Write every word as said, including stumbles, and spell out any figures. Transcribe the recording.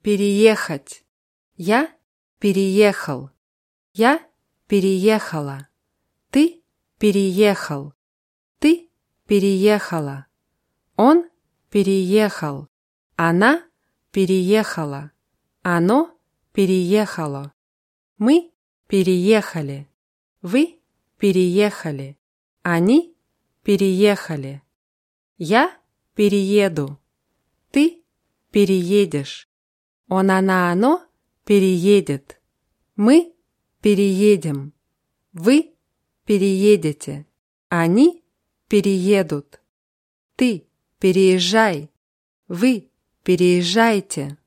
переехать. Я переехал. Я переехала. Ты переехал. Ты переехала. Он переехал. Она переехала. Оно переехало. Мы переехали. Вы переехали. Они переехали. Я перееду. Ты переедешь. Он, она, оно переедет. Мы переедем. Вы переедете. Они переедут. Ты переезжай. Вы переезжайте.